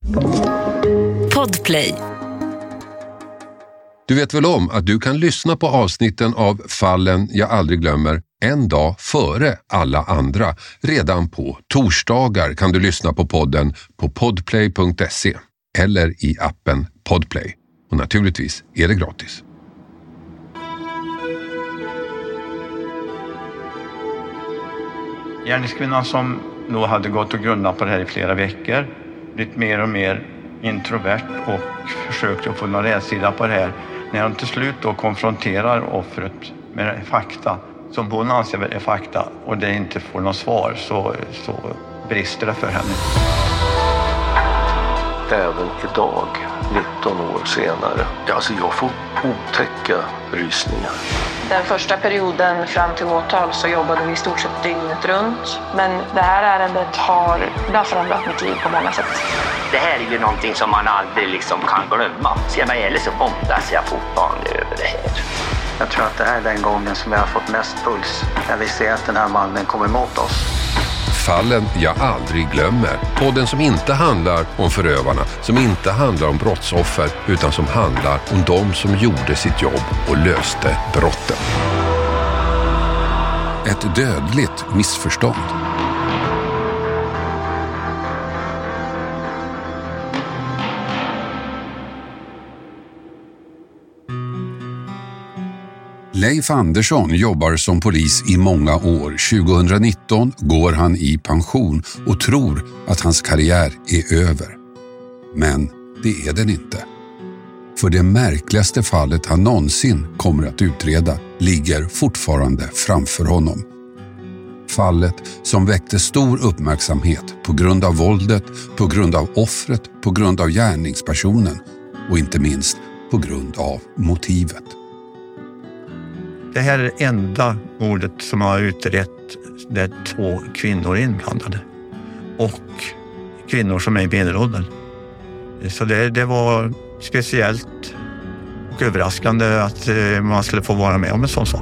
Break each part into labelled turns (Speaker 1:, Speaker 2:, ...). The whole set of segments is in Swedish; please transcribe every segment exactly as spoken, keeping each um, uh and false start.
Speaker 1: Podplay.
Speaker 2: Du vet väl om att du kan lyssna på avsnitten av Fallen jag aldrig glömmer en dag före alla andra. Redan på torsdagar kan du lyssna på podden på podplay punkt se eller i appen Podplay. Och naturligtvis är det gratis.
Speaker 3: Gärningskvinnan som då hade gått och grunnat på det här i flera veckor, blivit mer och mer introvert och försökte få någon rätsida på det här. När hon till slut då konfronterar offret med fakta som hon anser är fakta och det inte får något svar, så, så brister det för henne.
Speaker 4: Även idag, nitton år senare, alltså jag får otäcka rysningar.
Speaker 5: Den första perioden fram till åtal så jobbade vi i stort sett dygnet runt. Men det här ärendet har, det har förändrat mitt liv på många sätt.
Speaker 6: Det här är ju någonting som man aldrig liksom kan glömma. Ser man eller så våndas jag fortfarande över det här.
Speaker 7: Jag tror att det här är den gången som jag har fått mest puls. När vi ser att den här mannen kommer emot oss.
Speaker 2: Fallen jag aldrig glömmer. Podden som inte handlar om förövarna, som inte handlar om brottsoffer, utan som handlar om de som gjorde sitt jobb och löste brotten. Ett dödligt missförstånd. Leif Andersson jobbar som polis i många år. tjugonitton går han i pension och tror att hans karriär är över. Men det är den inte. För det märkligaste fallet han någonsin kommer att utreda ligger fortfarande framför honom. Fallet som väckte stor uppmärksamhet på grund av våldet, på grund av offret, på grund av gärningspersonen och inte minst på grund av motivet.
Speaker 3: Det här är det enda mordet som har utrett där två kvinnor är inblandade. Och kvinnor som är i medelåldern. Så det, det var speciellt och överraskande att man skulle få vara med om en sån sak.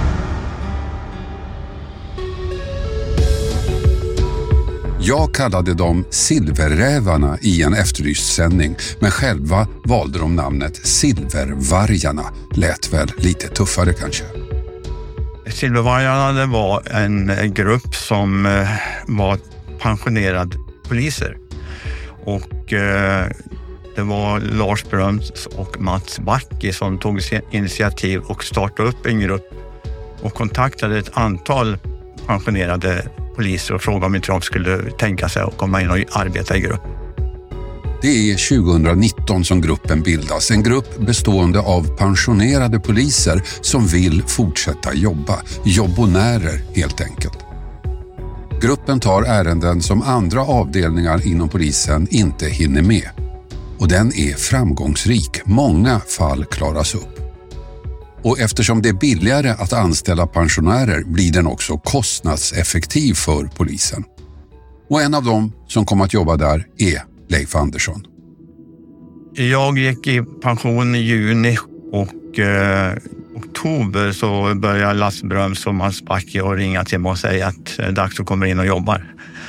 Speaker 2: Jag kallade dem silverrävarna i en efterlyst sändning, men själva valde de namnet Silvervargarna. Lät väl lite tuffare kanske.
Speaker 3: Silvervargarna, det var en grupp som var pensionerade poliser. Och det var Lars Bröms och Mats Backe som tog initiativ och startade upp en grupp och kontaktade ett antal pensionerade poliser och frågade om inte de skulle tänka sig att komma in och arbeta i grupp.
Speaker 2: Det är tjugonitton som gruppen bildas. En grupp bestående av pensionerade poliser som vill fortsätta jobba. Jobbonärer helt enkelt. Gruppen tar ärenden som andra avdelningar inom polisen inte hinner med. Och den är framgångsrik. Många fall klaras upp. Och eftersom det är billigare att anställa pensionärer blir den också kostnadseffektiv för polisen. Och en av dem som kommer att jobba där är Leif Andersson.
Speaker 3: Jag gick i pension i juni och eh, oktober så började Lasse Bröms och Mats Backe och ringa till mig och säga att det är dags att komma in och jobba.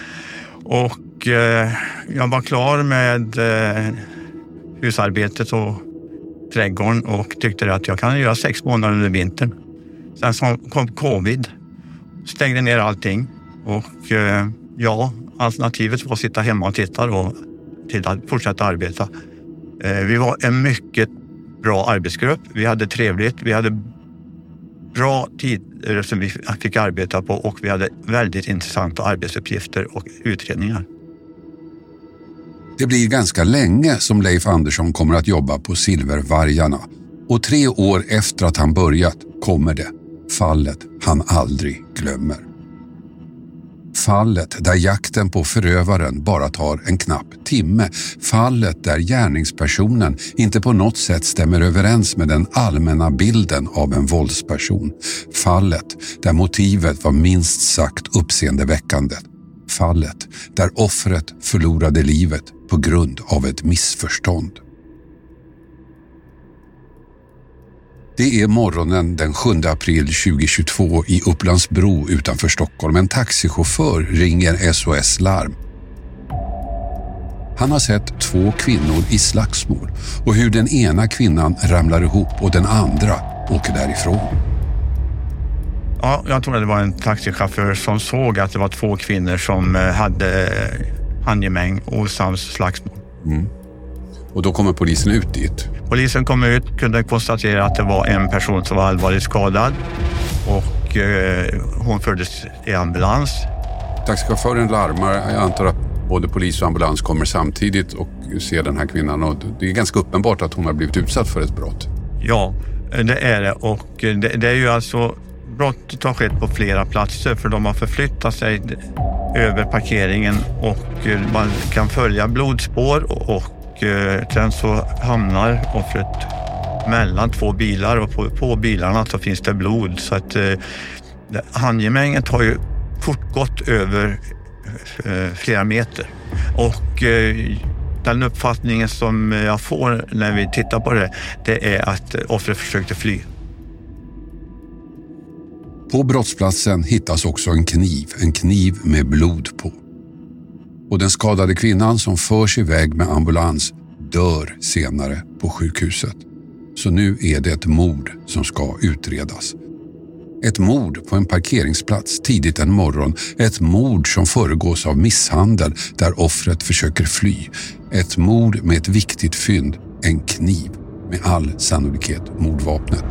Speaker 3: Och eh, jag var klar med eh, husarbetet och trädgården och tyckte att jag kan göra sex månader under vintern. Sen så kom covid, stängde ner allting och eh, ja, alternativet var att sitta hemma och titta och till att fortsätta arbeta. Eh, vi var en mycket bra arbetsgrupp, vi hade trevligt, vi hade bra tider som vi fick arbeta på och vi hade väldigt intressanta arbetsuppgifter och utredningar.
Speaker 2: Det blir ganska länge som Leif Andersson kommer att jobba på Silvervargarna. Och tre år efter att han börjat kommer det, fallet han aldrig glömmer. Fallet där jakten på förövaren bara tar en knapp timme. Fallet där gärningspersonen inte på något sätt stämmer överens med den allmänna bilden av en våldsperson. Fallet där motivet var minst sagt uppseendeväckande. Fallet där offret förlorade livet på grund av ett missförstånd. Det är morgonen den sjunde april tjugohundratjugotvå i Upplandsbro utanför Stockholm. En taxichaufför ringer S O S-larm. Han har sett två kvinnor i slagsmål och hur den ena kvinnan ramlar ihop och den andra åker därifrån.
Speaker 3: Ja, jag tror att det var en taxichaufför som såg att det var två kvinnor som hade handgemäng och osams slagsmål.
Speaker 2: Mm. Och då kommer polisen ut dit?
Speaker 3: Polisen kom ut, kunde konstatera att det var en person som var allvarligt skadad och eh, hon fördes i ambulans.
Speaker 2: Taxichauffören larmar, jag antar att både polis och ambulans kommer samtidigt och ser den här kvinnan, och det är ganska uppenbart att hon har blivit utsatt för ett brott.
Speaker 3: Ja, det är det, och det, det är ju alltså brottet har skett på flera platser, för de har förflyttat sig över parkeringen och man kan följa blodspår och sen så hamnar offret mellan två bilar och på, på bilarna så finns det blod, så att eh, handgemänget har ju fortgått över eh, flera meter och eh, den uppfattningen som jag får när vi tittar på det, det är att offret försökte fly.
Speaker 2: På brottsplatsen hittas också en kniv, en kniv med blod på. Och den skadade kvinnan som förs iväg med ambulans dör senare på sjukhuset. Så nu är det ett mord som ska utredas. Ett mord på en parkeringsplats tidigt en morgon. Ett mord som föregås av misshandel där offret försöker fly. Ett mord med ett viktigt fynd, en kniv, med all sannolikhet mordvapnet.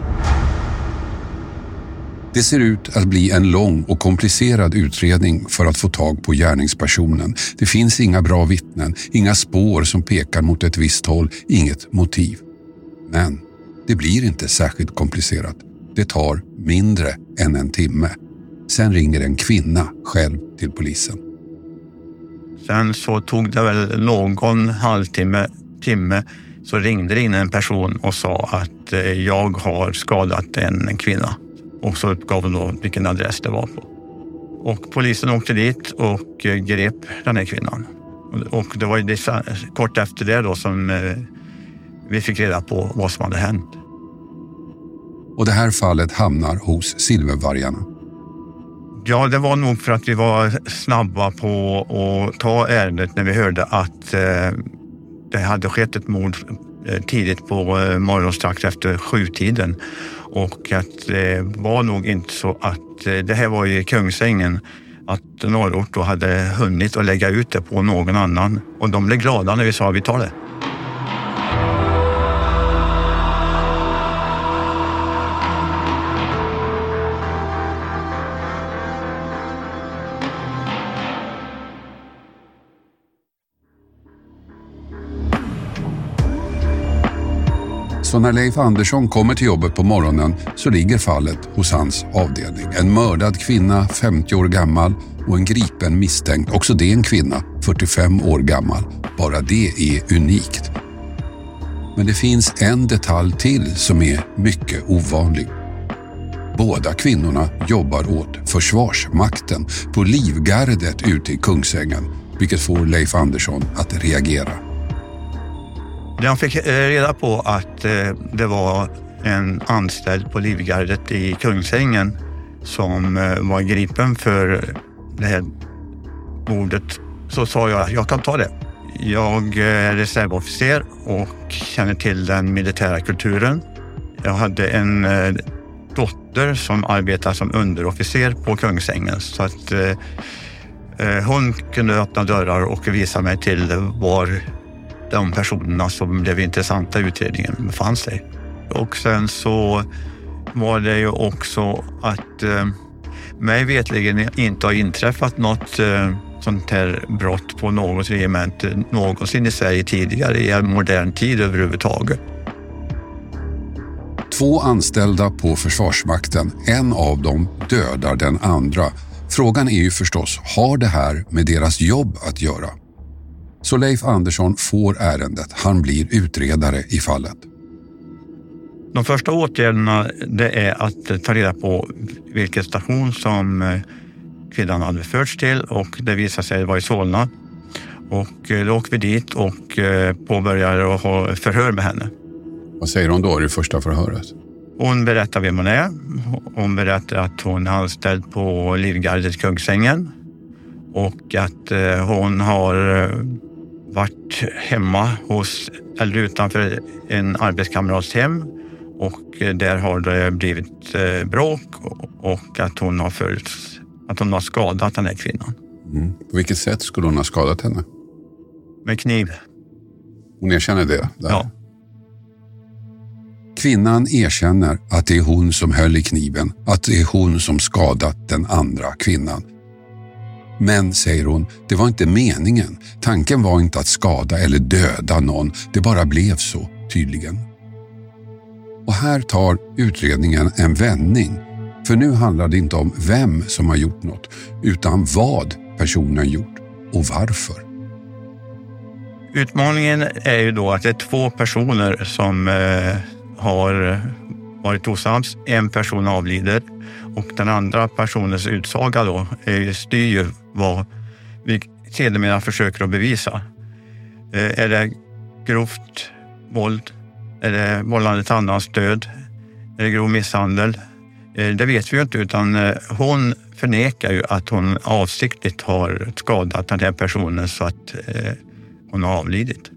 Speaker 2: Det ser ut att bli en lång och komplicerad utredning för att få tag på gärningspersonen. Det finns inga bra vittnen, inga spår som pekar mot ett visst håll, inget motiv. Men det blir inte särskilt komplicerat. Det tar mindre än en timme. Sen ringer en kvinna själv till polisen.
Speaker 3: Sen så tog det väl någon halvtimme, timme, så ringde det in en person och sa att jag har skadat en kvinna. Och så uppgav de då vilken adress det var på. Och polisen åkte dit och grep den här kvinnan. Och det var ju kort efter det då som vi fick reda på vad som hade hänt.
Speaker 2: Och det här fallet hamnar hos Silvervargarna.
Speaker 3: Ja, det var nog för att vi var snabba på att ta ärendet när vi hörde att det hade skett ett mord tidigt på morgonen strax efter sjutiden. Och att det var nog inte så att det här var i Kungsängen, att Norrort då hade hunnit att lägga ut det på någon annan. Och de blev glada när vi sa att vi tar det.
Speaker 2: Så när Leif Andersson kommer till jobbet på morgonen så ligger fallet hos hans avdelning. En mördad kvinna, femtio år gammal, och en gripen misstänkt, också det en kvinna, fyrtiofem år gammal. Bara det är unikt. Men det finns en detalj till som är mycket ovanlig. Båda kvinnorna jobbar åt Försvarsmakten på Livgardet ute i Kungsängen, vilket får Leif Andersson att reagera.
Speaker 3: Jag fick reda på att det var en anställd på Livgardet i Kungsängen som var gripen för det här mordet. Så sa jag att jag kan ta det. Jag är reservofficer och känner till den militära kulturen. Jag hade en dotter som arbetar som underofficer på Kungsängen, så att hon kunde öppna dörrar och visa mig till var de personerna som blev intressanta i utredningen befann sig. Och sen så var det ju också att eh, mig vetligen inte har inträffat något eh, sånt här brott på något regemente någonsin i Sverige tidigare i en modern tid överhuvudtaget.
Speaker 2: Två anställda på Försvarsmakten, en av dem dödar den andra. Frågan är ju förstås, har det här med deras jobb att göra? Så Leif Andersson får ärendet. Han blir utredare i fallet.
Speaker 3: De första åtgärderna, det är att ta reda på vilken station som kvinnan hade förts till, och det visade sig vara i Solna. Och då åker vi dit och påbörjar att ha förhör med henne.
Speaker 2: Vad säger hon då i det första förhöret?
Speaker 3: Hon berättar vem hon är. Hon berättar att hon är anställd på Livgardet Kungsängen och att hon har varit hemma hos, eller utanför en arbetskamrats hem, och där har det blivit bråk och att hon har följts, att hon har skadat den här kvinnan.
Speaker 2: Mm. På vilket sätt skulle hon ha skadat henne?
Speaker 3: Med kniv.
Speaker 2: Hon erkänner det? Där.
Speaker 3: Ja.
Speaker 2: Kvinnan erkänner att det är hon som höll i kniven, att det är hon som skadat den andra kvinnan. Men, säger hon, det var inte meningen. Tanken var inte att skada eller döda någon, det bara blev så, tydligen. Och här tar utredningen en vändning. För nu handlar det inte om vem som har gjort något, utan vad personen gjort och varför.
Speaker 3: Utmaningen är ju då att det är två personer som eh, har varit osams. En person avlider och den andra personens utsaga då är, styr ju vad vi sedermera försöker att bevisa. Eh, är det grovt våld? Är det vållande till annans död? Är det grov misshandel? Eh, det vet vi ju inte, utan eh, hon förnekar ju att hon avsiktligt har skadat den här personen så att eh, hon har avlidit.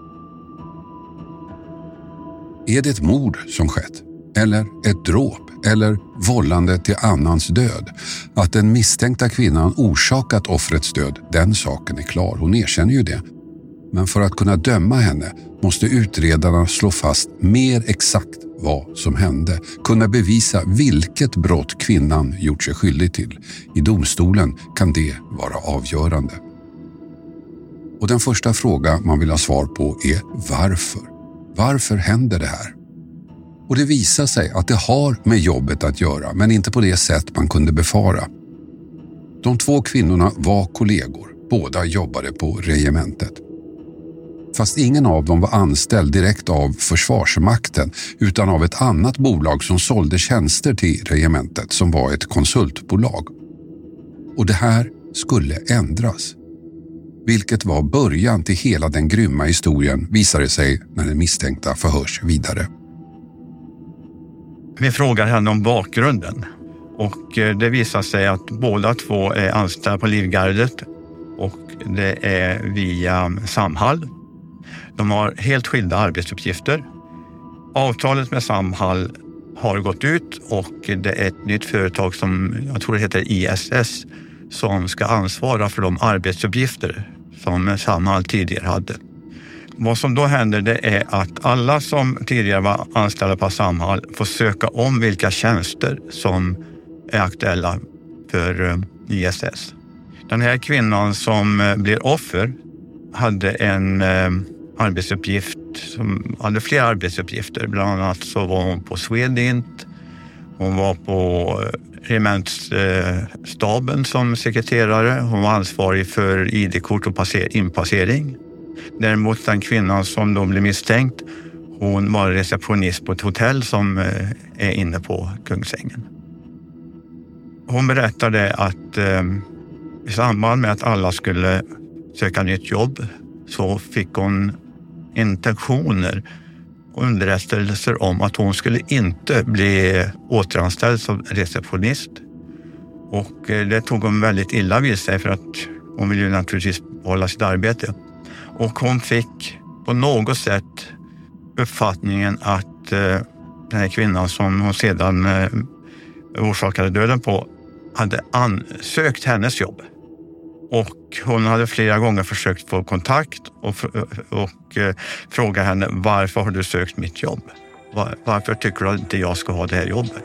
Speaker 2: Är det ett mord som skett? Eller ett dråp? Eller vållande till annans död? Att den misstänkta kvinnan orsakat offrets död, den saken är klar. Hon erkänner ju det. Men för att kunna döma henne måste utredarna slå fast mer exakt vad som hände. Kunna bevisa vilket brott kvinnan gjort sig skyldig till. I domstolen kan det vara avgörande. Och den första fråga man vill ha svar på är varför? Varför händer det här? Och det visar sig att det har med jobbet att göra, men inte på det sätt man kunde befara. De två kvinnorna var kollegor, båda jobbade på regementet. Fast ingen av dem var anställd direkt av Försvarsmakten utan av ett annat bolag som sålde tjänster till regementet som var ett konsultbolag. Och det här skulle ändras. Vilket var början till hela den grymma historien, visade sig när den misstänkta förhörs vidare.
Speaker 3: Vi frågar henne om bakgrunden och det visar sig att båda två är anställda på Livgardet och det är via Samhall. De har helt skilda arbetsuppgifter. Avtalet med Samhall har gått ut och det är ett nytt företag som jag tror det heter I S S som ska ansvara för de arbetsuppgifter som Samhall tidigare hade. Vad som då händer det är att alla som tidigare var anställda på Samhall får söka om vilka tjänster som är aktuella för I S S. Den här kvinnan som blir offer hade en arbetsuppgift som hade flera arbetsuppgifter. Bland annat så var hon på Swedint, hon var på regementsstaben som sekreterare, hon var ansvarig för I D-kort och inpassering. Däremot den kvinnan som då blev misstänkt, hon var receptionist på ett hotell som är inne på Kungsängen. Hon berättade att eh, i samband med att alla skulle söka nytt jobb så fick hon intentioner och underrättelser om att hon skulle inte bli återanställd som receptionist. Och eh, det tog hon väldigt illa vid sig för att hon ville ju naturligtvis hålla sitt arbete. Och hon fick på något sätt uppfattningen att eh, den här kvinnan som hon sedan eh, orsakade döden på hade ansökt hennes jobb. Och hon hade flera gånger försökt få kontakt och, och eh, fråga henne varför har du sökt mitt jobb? Var, varför tycker du att inte jag ska ha det här jobbet?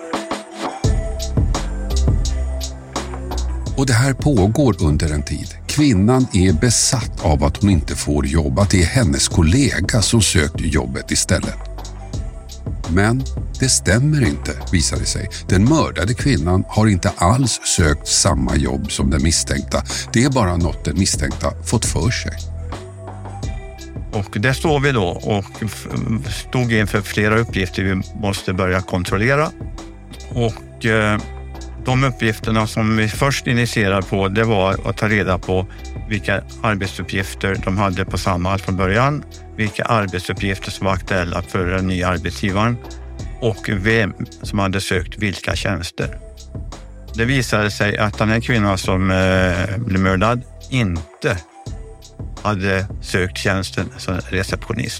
Speaker 2: Och det här pågår under en tid. Kvinnan är besatt av att hon inte får jobb, att det är hennes kollega som sökt jobbet istället. Men det stämmer inte, visar det sig. Den mördade kvinnan har inte alls sökt samma jobb som den misstänkta. Det är bara något den misstänkta fått för sig.
Speaker 3: Och där står vi då och stod inför flera uppgifter vi måste börja kontrollera. Och eh, de uppgifterna som vi först initierade på, det var att ta reda på vilka arbetsuppgifter de hade på Samhall från början, vilka arbetsuppgifter som var aktuella för den nya arbetsgivaren och vem som hade sökt vilka tjänster. Det visade sig att den här kvinnan som eh, blev mördad inte hade sökt tjänsten som receptionist.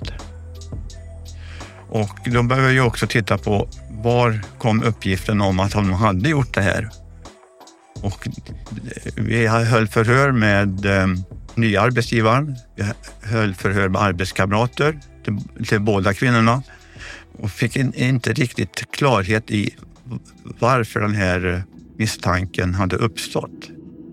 Speaker 3: Och då behöver jag också titta på var kom uppgiften om att hon hade gjort det här. Och vi höll förhör med eh, nya arbetsgivaren. Vi höll förhör med arbetskamrater till, till båda kvinnorna. Och fick in, inte riktigt klarhet i varför den här misstanken hade uppstått.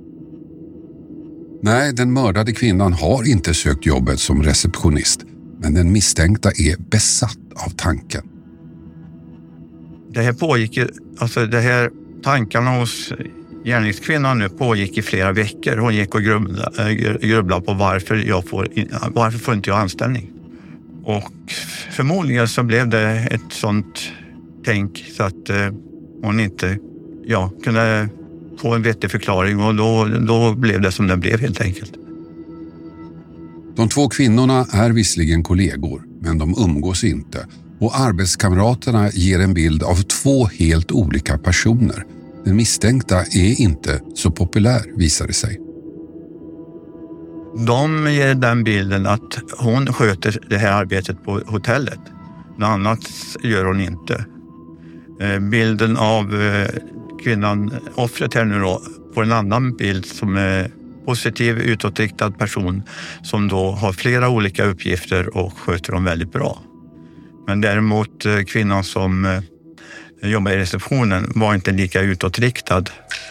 Speaker 2: Nej, den mördade kvinnan har inte sökt jobbet som receptionist. Men den misstänkta är besatt av tanken.
Speaker 3: Det här pågick, alltså det här tankarna hos gärningskvinnan nu pågick i flera veckor. Hon gick och grubblade, grubblade på varför jag får, varför får inte jag anställning. Och förmodligen så blev det ett sånt tänk så att eh, hon inte ja, kunde få en vettig förklaring och då, då blev det som det blev helt enkelt.
Speaker 2: De två kvinnorna är visserligen kollegor, men de umgås inte. Och arbetskamraterna ger en bild av två helt olika personer. Den misstänkta är inte så populär, visar det sig.
Speaker 3: De ger den bilden att hon sköter det här arbetet på hotellet. Något annat gör hon inte. Bilden av kvinnan, offret här nu då, får en annan bild som är positiv, utåtriktad person som då har flera olika uppgifter och sköter dem väldigt bra. Men däremot kvinnan som jobbar i receptionen var inte lika utåtriktad.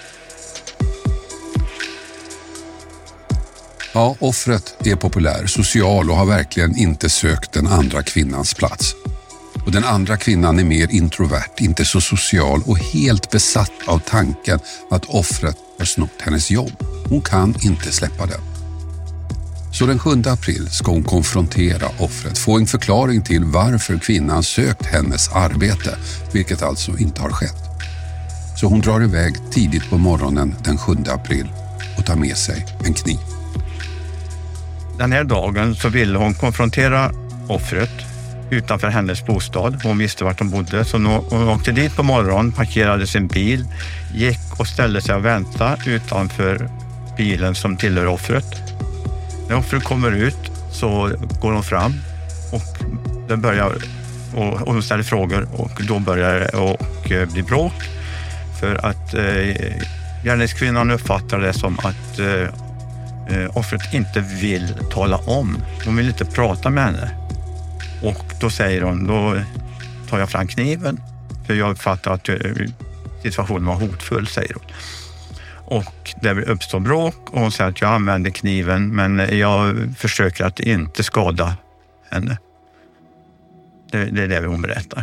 Speaker 2: Ja, offret är populär, social och har verkligen inte sökt den andra kvinnans plats. Och den andra kvinnan är mer introvert, inte så social och helt besatt av tanken att offret har snott hennes jobb. Hon kan inte släppa det. Så den sjunde april ska hon konfrontera offret, få en förklaring till varför kvinnan sökt hennes arbete, vilket alltså inte har skett. Så hon drar iväg tidigt på morgonen den sjunde april och tar med sig en kniv.
Speaker 3: Den här dagen så ville hon konfrontera offret utanför hennes bostad. Hon visste vart hon bodde, så hon åkte dit på morgonen, parkerade sin bil, gick och ställde sig och väntade utanför bilen som tillhör offret. När offret kommer ut så går hon fram och det börjar och, och hon ställer frågor och då börjar det och bli bråk för att eh, gärningskvinnan uppfattar det som att eh, offret inte vill tala om. Hon vill inte prata med henne. Och då säger hon, då tar jag fram kniven för jag uppfattar att situationen var hotfull, säger hon. Och det uppstår bråk och hon säger att jag använder kniven men jag försöker att inte skada henne. Det, det är det hon berättar.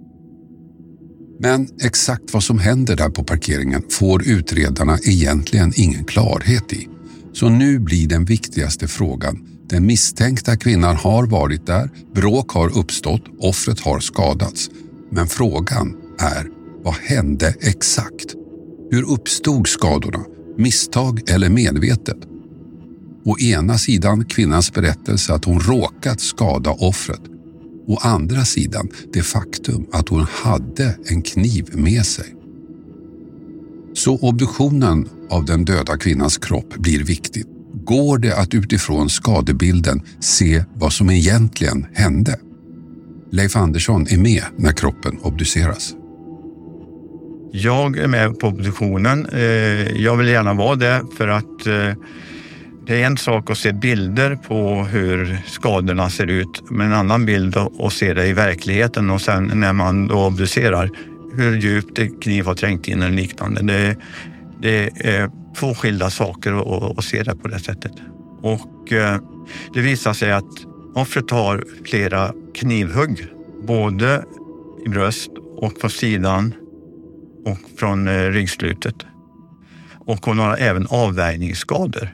Speaker 2: Men exakt vad som händer där på parkeringen får utredarna egentligen ingen klarhet i. Så nu blir den viktigaste frågan. Den misstänkta kvinnan har varit där, bråk har uppstått, offret har skadats. Men frågan är, vad hände exakt? Hur uppstod skadorna? Misstag eller medvetet? Å ena sidan kvinnans berättelse att hon råkat skada offret. Å andra sidan det faktum att hon hade en kniv med sig. Så obduktionen av den döda kvinnans kropp blir viktigt. Går det att utifrån skadebilden se vad som egentligen hände? Leif Andersson är med när kroppen obduceras.
Speaker 3: Jag är med på obduktionen. Jag vill gärna vara det för att det är en sak att se bilder på hur skadorna ser ut, men en annan bild att se det i verkligheten och sen när man då obducerar hur djupt det kniv har trängt in eller liknande. Det, det är två skilda saker att, att se det på det sättet. Och det visar sig att offret har flera knivhugg, både i bröst och på sidan och från ryggslutet. Och hon har även avvärjningsskador.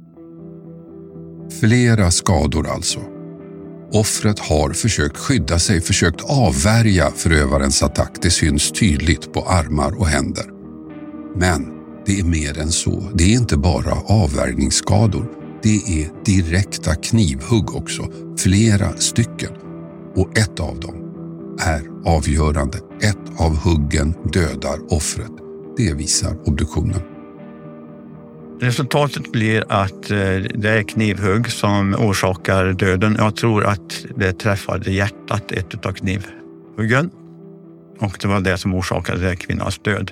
Speaker 2: Flera skador alltså. Offret har försökt skydda sig, försökt avvärja förövarens attack. Det syns tydligt på armar och händer. Men det är mer än så. Det är inte bara avvärjningsskador. Det är direkta knivhugg också. Flera stycken. Och ett av dem är avgörande. Ett av huggen dödar offret. Det visar obduktionen.
Speaker 3: Resultatet blir att det är knivhugg som orsakar döden. Jag tror att det träffade hjärtat, ett av knivhuggen. Och det var det som orsakade kvinnans död.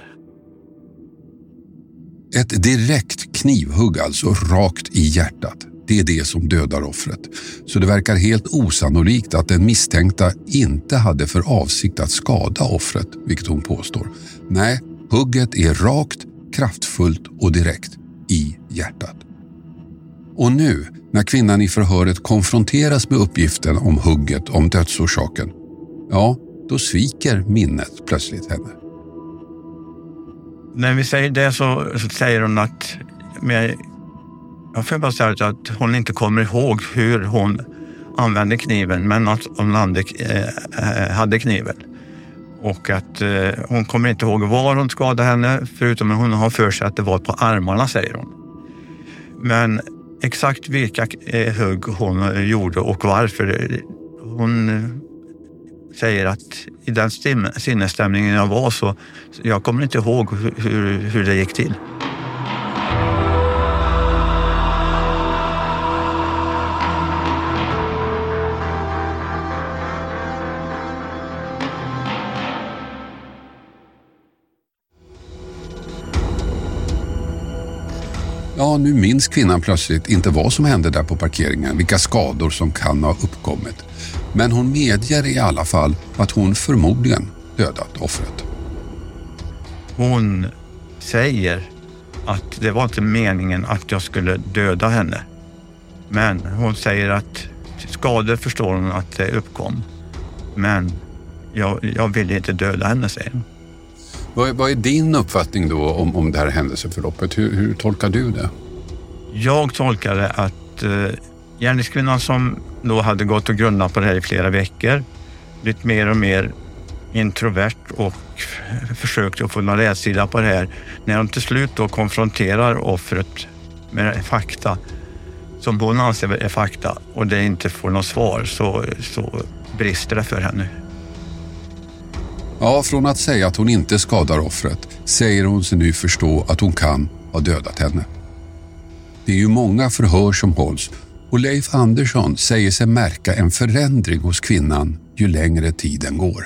Speaker 2: Ett direkt knivhugg alltså, rakt i hjärtat. Det är det som dödar offret. Så det verkar helt osannolikt att den misstänkta inte hade för avsikt att skada offret, vilket hon påstår. Nej, hugget är rakt, kraftfullt och direkt i hjärtat. Och nu, när kvinnan i förhöret konfronteras med uppgiften om hugget, om dödsorsaken, ja, då sviker minnet plötsligt henne.
Speaker 3: När vi säger det så, så säger hon att med, jag får bara säga att hon inte kommer ihåg hur hon använde kniven, men att hon hade, eh, hade kniven. Och att eh, hon kommer inte ihåg var hon skadade henne, förutom att hon har för sig att det var på armarna, säger hon. Men exakt vilka eh, hugg hon gjorde och varför, hon eh, säger att i den stim- sinnesstämningen jag var så, så jag kommer inte ihåg hur, hur, hur det gick till.
Speaker 2: Ja, nu minns kvinnan plötsligt inte vad som hände där på parkeringen, vilka skador som kan ha uppkommit. Men hon medger i alla fall att hon förmodligen dödat offret.
Speaker 3: Hon säger att det var inte meningen att jag skulle döda henne. Men hon säger att skador förstår hon att det uppkom. Men jag, jag ville inte döda henne, säger hon.
Speaker 2: Vad, vad är din uppfattning då om, om det här händelseförloppet? Hur, hur tolkar du det?
Speaker 3: Jag tolkade att eh, gärningskvinnan som då hade gått och grundat på det här i flera veckor, blivit mer och mer introvert och f- försökte att få någon rätsida på det här. När hon till slut då konfronterar offret med fakta som hon anser är fakta och det inte får något svar, så, så brister det för henne.
Speaker 2: Ja, från att säga att hon inte skadar offret säger hon sig nu förstå att hon kan ha dödat henne. Det är ju många förhör som hålls och Leif Andersson säger sig märka en förändring hos kvinnan ju längre tiden går.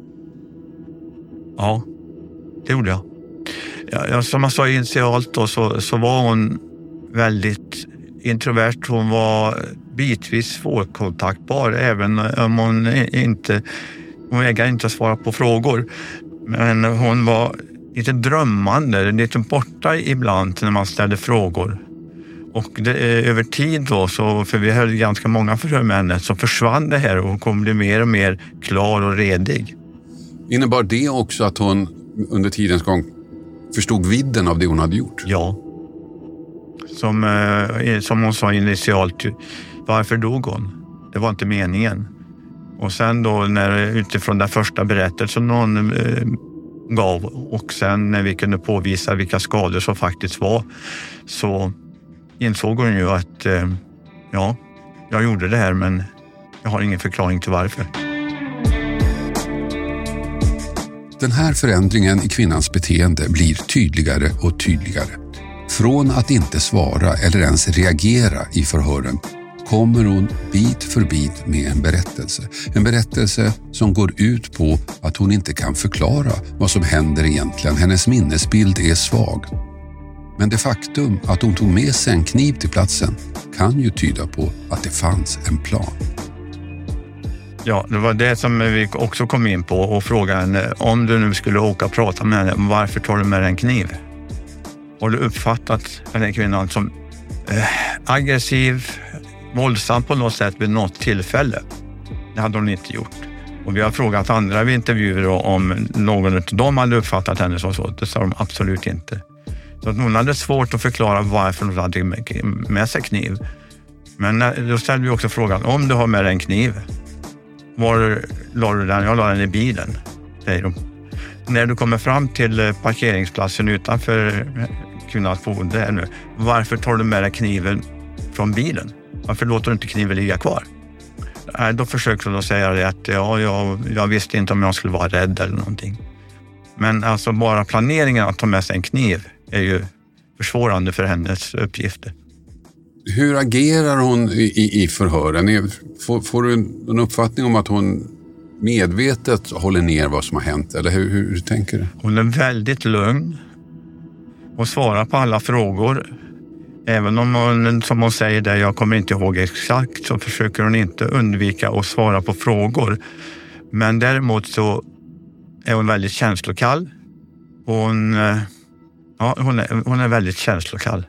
Speaker 3: Ja, det gjorde jag. Ja, som jag sa initialt då, så, så var hon väldigt introvert. Hon var bitvis svårkontaktbar även om hon inte... Hon vägrade inte svara på frågor, men hon var lite drömmande, lite borta ibland när man ställde frågor. Och det, över tid då, så, för vi höll ganska många förhör med henne, så försvann det här och hon kom bli mer och mer klar och redig.
Speaker 2: Innebar det också att hon under tidens gång förstod vidden av det hon hade gjort?
Speaker 3: Ja. Som, eh, som hon sa initialt, varför dog hon? Det var inte meningen. Och sen då när, utifrån den första berättelsen någon eh, gav och sen när vi kunde påvisa vilka skador som faktiskt var, så insåg hon ju att eh, ja, jag gjorde det här men jag har ingen förklaring till varför.
Speaker 2: Den här förändringen i kvinnans beteende blir tydligare och tydligare. Från att inte svara eller ens reagera i förhören kommer hon bit för bit med en berättelse. En berättelse som går ut på att hon inte kan förklara vad som händer egentligen. Hennes minnesbild är svag. Men det faktum att hon tog med sig en kniv till platsen kan ju tyda på att det fanns en plan.
Speaker 3: Ja, det var det som vi också kom in på och frågade henne, om du nu skulle åka och prata med henne, varför tar du med en kniv? Har du uppfattat den här kvinnan som eh, aggressiv, våldsam på något sätt vid något tillfälle? Det hade hon inte gjort. Och vi har frågat andra vid intervjuer om någon av dem hade uppfattat henne som så. Det sa de absolut inte. Så att hon hade svårt att förklara varför hon hade med sig kniv. Men då ställde vi också frågan, om du har med dig en kniv, var la du den? Jag la den i bilen, säger de. När du kommer fram till parkeringsplatsen utanför kvinnans boende nu, varför tar du med dig kniven från bilen? Varför låter du inte kniven ligga kvar? Då försökte de säga det att ja, jag, jag visste inte om jag skulle vara rädd eller någonting. Men alltså bara planeringen att ta med sig en kniv är ju försvårande för hennes uppgifter.
Speaker 2: Hur agerar hon i, i förhören? Får, får du en uppfattning om att hon medvetet håller ner vad som har hänt? Eller hur, hur, hur tänker du?
Speaker 3: Hon är väldigt lugn och svarar på alla frågor. Även om hon, som hon säger där, jag kommer inte ihåg exakt, så försöker hon inte undvika att svara på frågor. Men däremot så är hon väldigt känslokall. Hon, ja, hon, är, hon är väldigt känslokall.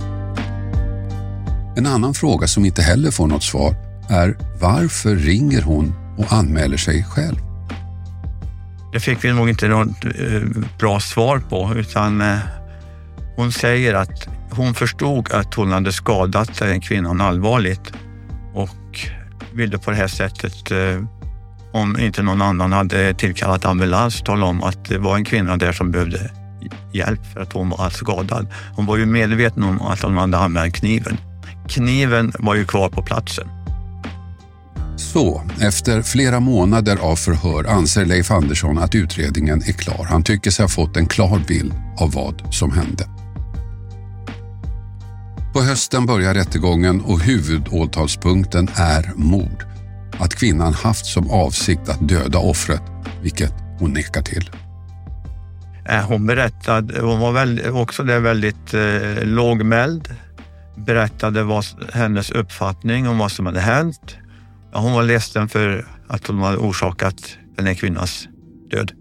Speaker 2: En annan fråga som inte heller får något svar är varför ringer hon och anmäler sig själv?
Speaker 3: Det fick vi nog inte något eh, bra svar på, utan eh, hon säger att hon förstod att hon hade skadat den kvinnan allvarligt och ville på det här sättet, eh, om inte någon annan hade tillkallat ambulans, tala om att det var en kvinna där som behövde hjälp för att hon var skadad. Hon var ju medveten om att hon hade använt kniven. Kniven var ju kvar på platsen.
Speaker 2: Så, efter flera månader av förhör anser Leif Andersson att utredningen är klar. Han tycker sig ha fått en klar bild av vad som hände. På hösten börjar rättegången och huvudåtalspunkten är mord. Att kvinnan haft som avsikt att döda offret, vilket hon nekar till.
Speaker 3: Hon berättade, hon var väldigt, också där väldigt eh, lågmäld. Berättade vad hennes uppfattning om vad som hade hänt. Ja, hon var ledsen för att hon hade orsakat den här kvinnans död.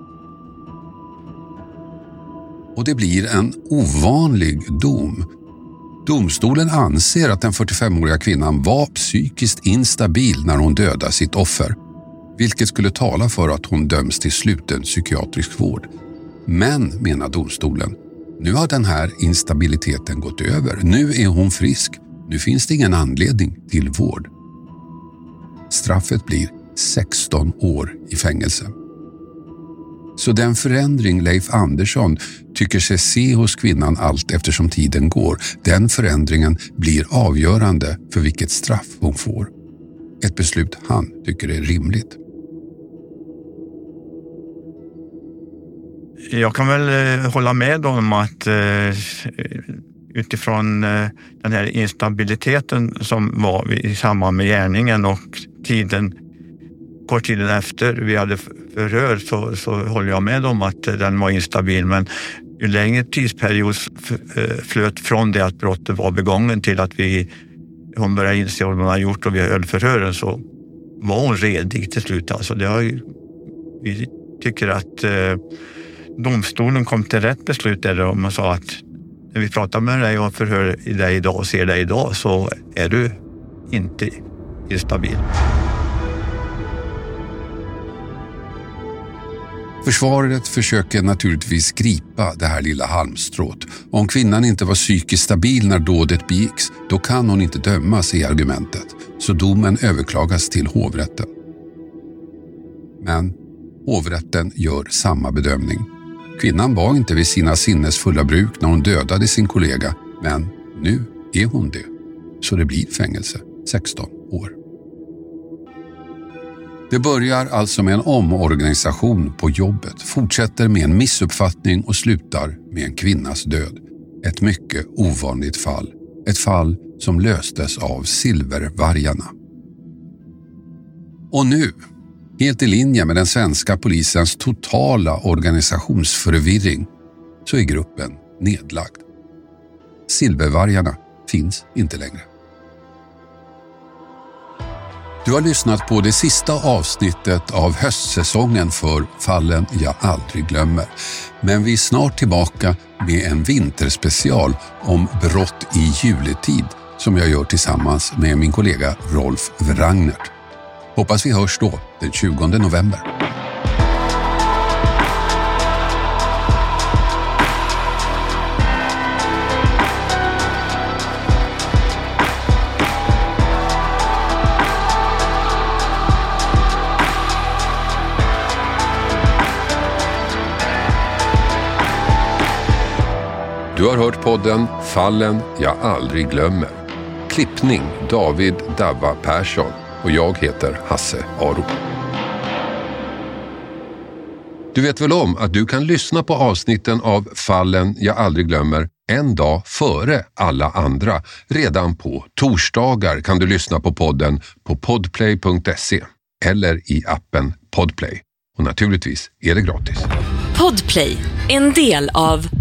Speaker 2: Och det blir en ovanlig dom. Domstolen anser att den fyrtiofemåriga kvinnan var psykiskt instabil när hon dödade sitt offer, vilket skulle tala för att hon döms till sluten psykiatrisk vård. Men, menar domstolen, nu har den här instabiliteten gått över. Nu är hon frisk. Nu finns det ingen anledning till vård. Straffet blir sexton år i fängelse. Så den förändring Leif Andersson tycker sig se hos kvinnan allt eftersom tiden går, den förändringen blir avgörande för vilket straff hon får. Ett beslut han tycker är rimligt.
Speaker 3: Jag kan väl hålla med om att utifrån den här instabiliteten som var i samband med gärningen och tiden, kort tiden efter vi hade förhör, så, så håller jag med om att den var instabil. Men ju längre tidsperiod flöt från det att brottet var begången till att vi, hon började inse vad hon har gjort och vi höll förhören, så var hon redig till slut. Alltså det har ju, vi tycker att eh, domstolen kom till rätt beslut där om man sa att när vi pratar med dig och förhör dig idag och ser dig idag, så är du inte instabil.
Speaker 2: Försvaret försöker naturligtvis gripa det här lilla halmstrået. Om kvinnan inte var psykiskt stabil när dådet begicks, då kan hon inte dömas i argumentet. Så domen överklagas till hovrätten. Men hovrätten gör samma bedömning. Kvinnan var inte vid sina sinnesfulla bruk när hon dödade sin kollega, men nu är hon det. Så det blir fängelse, sexton år. Det börjar alltså med en omorganisation på jobbet, fortsätter med en missuppfattning och slutar med en kvinnas död. Ett mycket ovanligt fall. Ett fall som löstes av Silvervargarna. Och nu, helt i linje med den svenska polisens totala organisationsförvirring, så är gruppen nedlagd. Silvervargarna finns inte längre. Du har lyssnat på det sista avsnittet av höstsäsongen för Fallen jag aldrig glömmer. Men vi är snart tillbaka med en vinterspecial om brott i juletid som jag gör tillsammans med min kollega Rolf Wrangnert. Hoppas vi hörs då den tjugonde november. Du har hört podden Fallen jag aldrig glömmer. Klippning David Davva Persson och jag heter Hasse Aro. Du vet väl om att du kan lyssna på avsnitten av Fallen jag aldrig glömmer En dag före alla andra. Redan på torsdagar kan du lyssna på podden på podplay punkt se eller i appen Podplay. Och naturligtvis är det gratis.
Speaker 1: Podplay, en del av